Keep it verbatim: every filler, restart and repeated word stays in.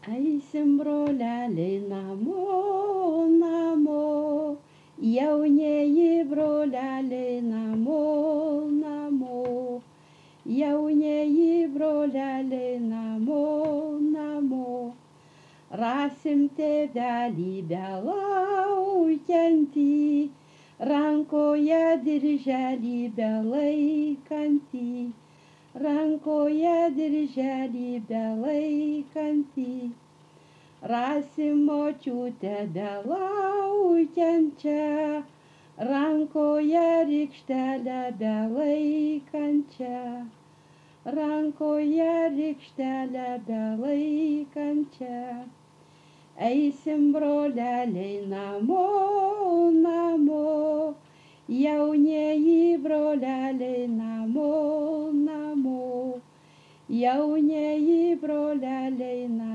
Eisim broleliai namo, namo, jaunieji broleliai namo, namo, jaunieji broleliai namo, namo. Rasim tėvelį belaukiantį, rankoje dirželį belaikantį, rankoje dirželį belaikantį. Rasim močiutę belaukiančią, rankoje rykštelę belaikančią, rankoje rykštelę belaikančią. Eisim broleliai namo, namo, jaunieji broleliai namo, namo, jaunieji broleliai namo.